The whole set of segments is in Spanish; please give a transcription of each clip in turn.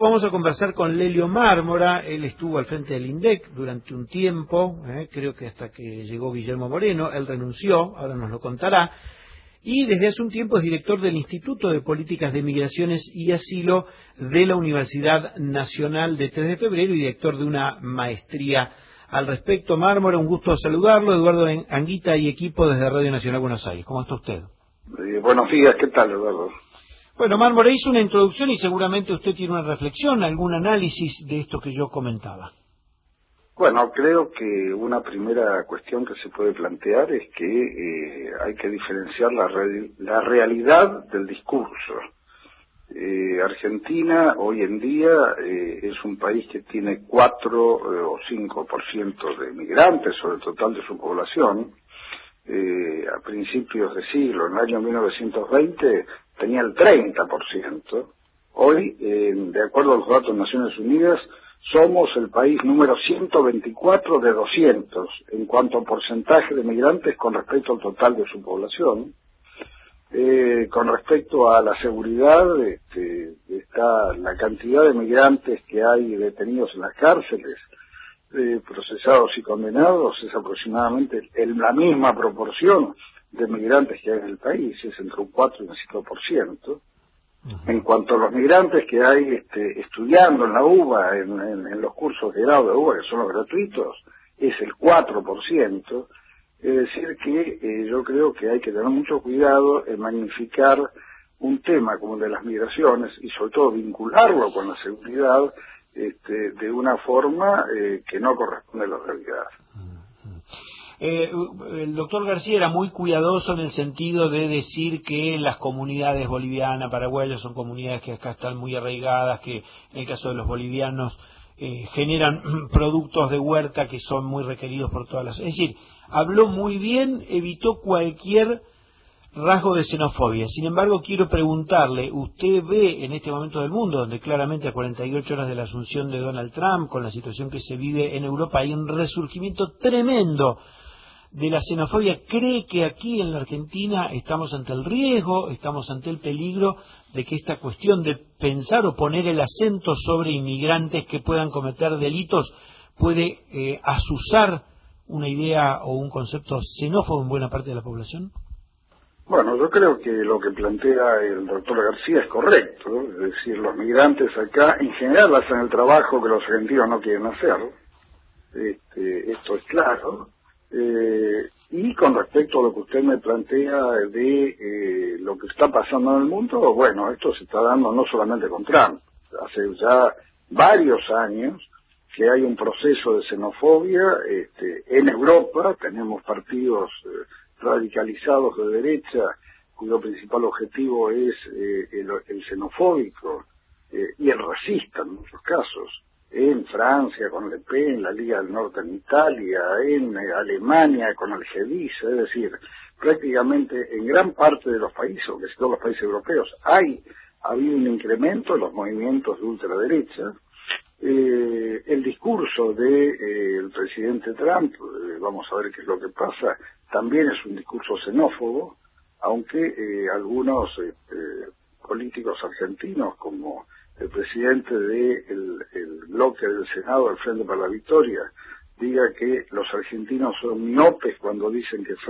Vamos a conversar con Lelio Mármora. Él estuvo al frente del INDEC durante un tiempo, creo que hasta que llegó Guillermo Moreno. Él renunció, ahora nos lo contará. Y desde hace un tiempo es director del Instituto de Políticas de Migraciones y Asilo de la Universidad Nacional de 3 de Febrero y director de una maestría al respecto. Mármora, un gusto saludarlo. Eduardo Anguita y equipo desde Radio Nacional Buenos Aires. ¿Cómo está usted? Buenos días, ¿qué tal, Eduardo? Bueno, Mármora hizo una introducción y seguramente usted tiene una reflexión, algún análisis de esto que yo comentaba. Bueno, creo que una primera cuestión que se puede plantear es que hay que diferenciar la realidad del discurso. Argentina hoy en día es un país que tiene 4 o 5% de migrantes sobre el total de su población. A principios de siglo, en el año 1920, tenía el 30%. Hoy, de acuerdo a los datos de Naciones Unidas, somos el país número 124 de 200 en cuanto a porcentaje de migrantes con respecto al total de su población. Con respecto a la seguridad, está la cantidad de migrantes que hay detenidos en las cárceles, procesados y condenados, es aproximadamente en la misma proporción de migrantes que hay en el país, es entre un 4 y un 5%. En cuanto a los migrantes que hay estudiando en la UBA, en los cursos de grado de UBA, que son los gratuitos, es el 4%. Es decir que yo creo que hay que tener mucho cuidado en magnificar un tema como el de las migraciones y sobre todo vincularlo con la seguridad de una forma que no corresponde a la realidad. El doctor García era muy cuidadoso en el sentido de decir que las comunidades bolivianas, paraguayas, son comunidades que acá están muy arraigadas, que en el caso de los bolivianos generan productos de huerta que son muy requeridos por todas las... Es decir, habló muy bien, evitó cualquier rasgo de xenofobia. Sin embargo, quiero preguntarle, ¿usted ve en este momento del mundo, donde claramente a 48 horas de la asunción de Donald Trump, con la situación que se vive en Europa, hay un resurgimiento tremendo de la xenofobia? ¿Cree que aquí en la Argentina estamos ante el riesgo, estamos ante el peligro de que esta cuestión de pensar o poner el acento sobre inmigrantes que puedan cometer delitos puede azuzar una idea o un concepto xenófobo en buena parte de la población? Bueno, yo creo que lo que plantea el doctor García es correcto, es decir, los migrantes acá en general hacen el trabajo que los argentinos no quieren hacer, esto es claro, y con respecto a lo que usted me plantea de lo que está pasando en el mundo, bueno, esto se está dando no solamente con Trump, hace ya varios años que hay un proceso de xenofobia en Europa. Tenemos partidos radicalizados de derecha cuyo principal objetivo es el xenofóbico y el racista en muchos casos, en Francia con Le Pen, en la Liga del Norte en Italia, en Alemania con el Gedisa, es decir, prácticamente en gran parte de los países, o casi todos los países europeos, ha habido un incremento de los movimientos de ultraderecha. El discurso del presidente Trump, vamos a ver qué es lo que pasa, también es un discurso xenófobo, aunque algunos políticos argentinos, como el presidente del bloque del Senado del Frente para la Victoria, diga que los argentinos son miopes cuando dicen que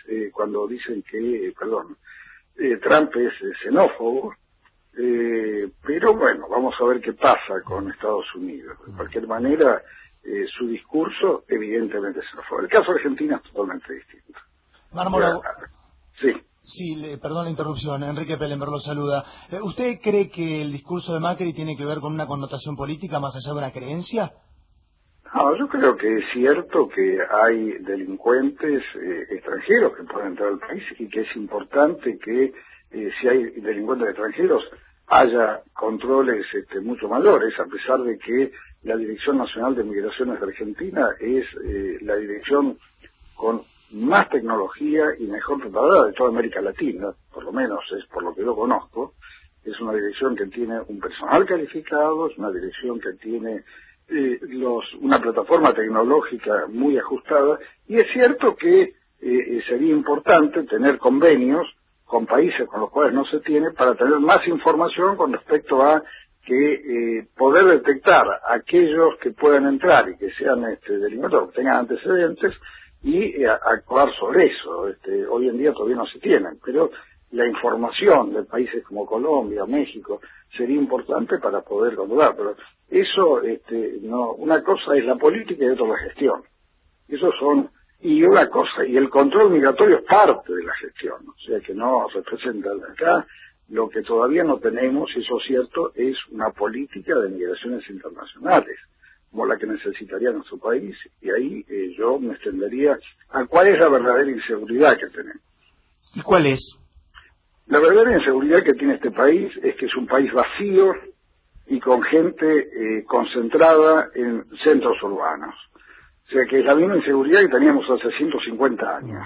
Trump es xenófobo. Pero bueno, vamos a ver qué pasa con Estados Unidos. De cualquier manera, su discurso evidentemente es xenófobo. El caso de Argentina es totalmente distinto. Mármora, sí. Sí, perdón la interrupción, Enrique Pellenberg lo saluda. ¿Usted cree que el discurso de Macri tiene que ver con una connotación política más allá de una creencia? No, yo creo que es cierto que hay delincuentes extranjeros que pueden entrar al país y que es importante que si hay delincuentes extranjeros haya controles mucho mayores, a pesar de que la Dirección Nacional de Migraciones de Argentina es la dirección con más tecnología y mejor preparada de toda América Latina, por lo menos es por lo que yo conozco. Es una dirección que tiene un personal calificado, es una dirección que tiene una plataforma tecnológica muy ajustada, y es cierto que sería importante tener convenios con países con los cuales no se tiene para tener más información con respecto a que poder detectar a aquellos que puedan entrar y que sean delincuentes, que tengan antecedentes, y actuar sobre eso. Hoy en día todavía no se tienen, pero la información de países como Colombia, México, sería importante para poder controlar. Pero eso, no, una cosa es la política y otra la gestión. Esos son, y una cosa, y el control migratorio es parte de la gestión, o sea que no representa acá. Lo que todavía no tenemos, y eso es cierto, es una política de migraciones internacionales, como la que necesitaría nuestro país, y ahí yo me extendería a cuál es la verdadera inseguridad que tenemos. ¿Y cuál es? La verdadera inseguridad que tiene este país es que es un país vacío y con gente concentrada en centros urbanos. O sea que es la misma inseguridad que teníamos hace 150 años.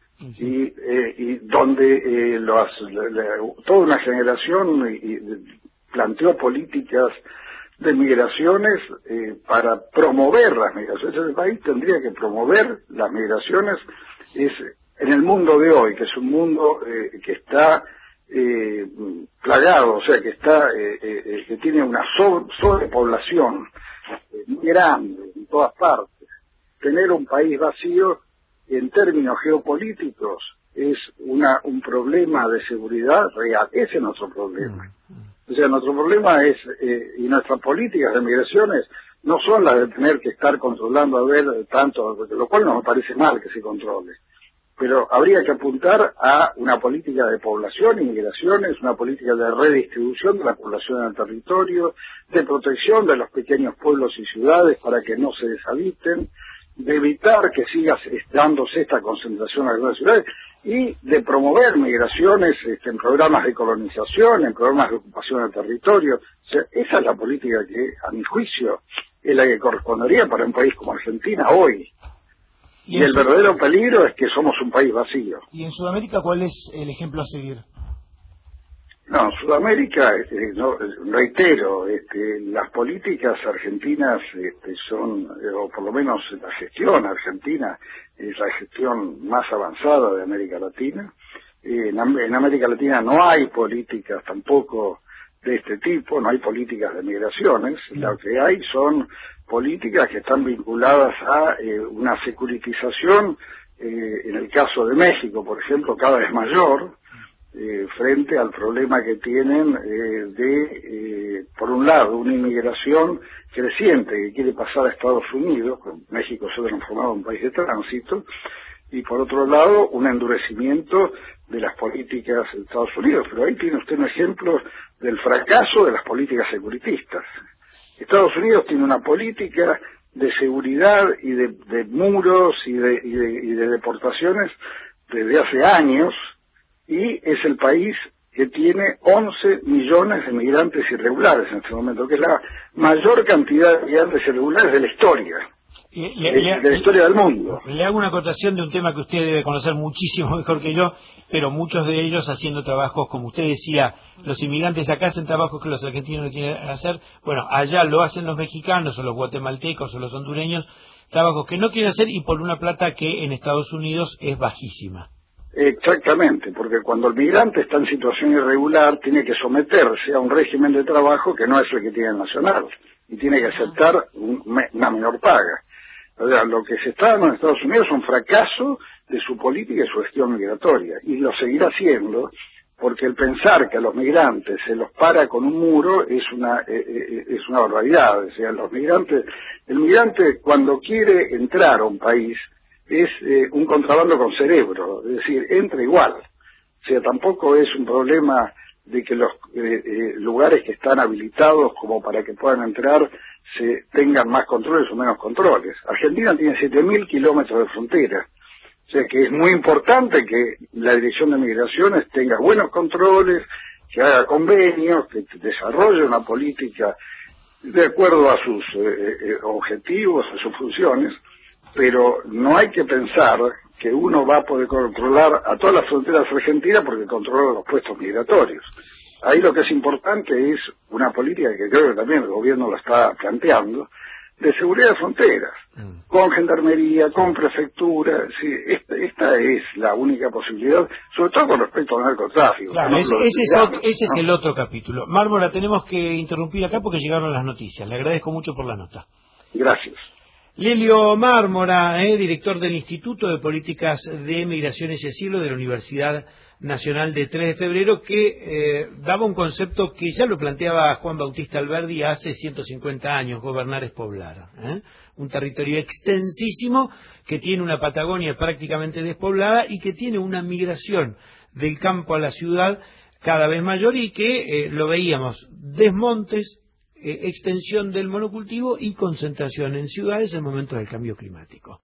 Y donde toda una generación planteó políticas de migraciones para promover las migraciones. El país tendría que promover las migraciones en el mundo de hoy, que es un mundo que está plagado, o sea, que tiene una sobrepoblación muy grande en todas partes. Tener un país vacío en términos geopolíticos es un problema de seguridad real. Ese es nuestro problema. O sea, nuestro problema es, y nuestras políticas de migraciones no son las de tener que estar controlando a ver tanto, lo cual no me parece mal que se controle. Pero habría que apuntar a una política de población y migraciones, una política de redistribución de la población en el territorio, de protección de los pequeños pueblos y ciudades para que no se deshabiten, de evitar que siga dándose esta concentración en algunas ciudades y de promover migraciones en programas de colonización, en programas de ocupación del territorio. O sea, esa es la política que, a mi juicio, es la que correspondería para un país como Argentina hoy. Y el verdadero peligro es que somos un país vacío. ¿Y en Sudamérica cuál es el ejemplo a seguir? No, Sudamérica, reitero, las políticas argentinas son, o por lo menos la gestión argentina, es la gestión más avanzada de América Latina. En América Latina no hay políticas tampoco de este tipo, no hay políticas de migraciones. Lo que hay son políticas que están vinculadas a una securitización, en el caso de México, por ejemplo, cada vez mayor, frente al problema que tienen por un lado, una inmigración creciente que quiere pasar a Estados Unidos, México se ha transformado en un país de tránsito, y por otro lado, un endurecimiento de las políticas de Estados Unidos. Pero ahí tiene usted un ejemplo del fracaso de las políticas securitistas. Estados Unidos tiene una política de seguridad y de muros y de deportaciones desde hace años, y es el país que tiene 11 millones de migrantes irregulares en este momento, que es la mayor cantidad de migrantes irregulares de la historia, de la historia del mundo. Le hago una acotación de un tema que usted debe conocer muchísimo mejor que yo, pero muchos de ellos haciendo trabajos, como usted decía, los inmigrantes acá hacen trabajos que los argentinos no quieren hacer, bueno, allá lo hacen los mexicanos o los guatemaltecos o los hondureños, trabajos que no quieren hacer y por una plata que en Estados Unidos es bajísima. Exactamente, porque cuando el migrante está en situación irregular tiene que someterse a un régimen de trabajo que no es el que tiene el nacional y tiene que aceptar una menor paga. O sea, lo que se está dando en Estados Unidos es un fracaso de su política y su gestión migratoria, y lo seguirá haciendo porque el pensar que a los migrantes se los para con un muro es una barbaridad. O sea, el migrante cuando quiere entrar a un país es un contrabando con cerebro, es decir, entra igual. O sea, tampoco es un problema de que los lugares que están habilitados como para que puedan entrar se tengan más controles o menos controles. Argentina tiene 7.000 kilómetros de frontera, o sea que es muy importante que la Dirección de Migraciones tenga buenos controles, que haga convenios, que desarrolle una política de acuerdo a sus objetivos, a sus funciones, pero no hay que pensar que uno va a poder controlar a todas las fronteras argentinas porque controla los puestos migratorios. Ahí lo que es importante es una política que creo que también el gobierno la está planteando, de seguridad de fronteras, con gendarmería, con prefectura. Sí, esta es la única posibilidad, sobre todo con respecto al narcotráfico. Claro, ese es el otro capítulo. Mármora, tenemos que interrumpir acá porque llegaron las noticias. Le agradezco mucho por la nota. Gracias. Lelio Mármora, director del Instituto de Políticas de Migraciones y Asilo de la Universidad Nacional de 3 de Febrero, que daba un concepto que ya lo planteaba Juan Bautista Alberdi hace 150 años: gobernar es poblar. Un territorio extensísimo que tiene una Patagonia prácticamente despoblada y que tiene una migración del campo a la ciudad cada vez mayor y que lo veíamos: desmontes, extensión del monocultivo y concentración en ciudades en momentos del cambio climático.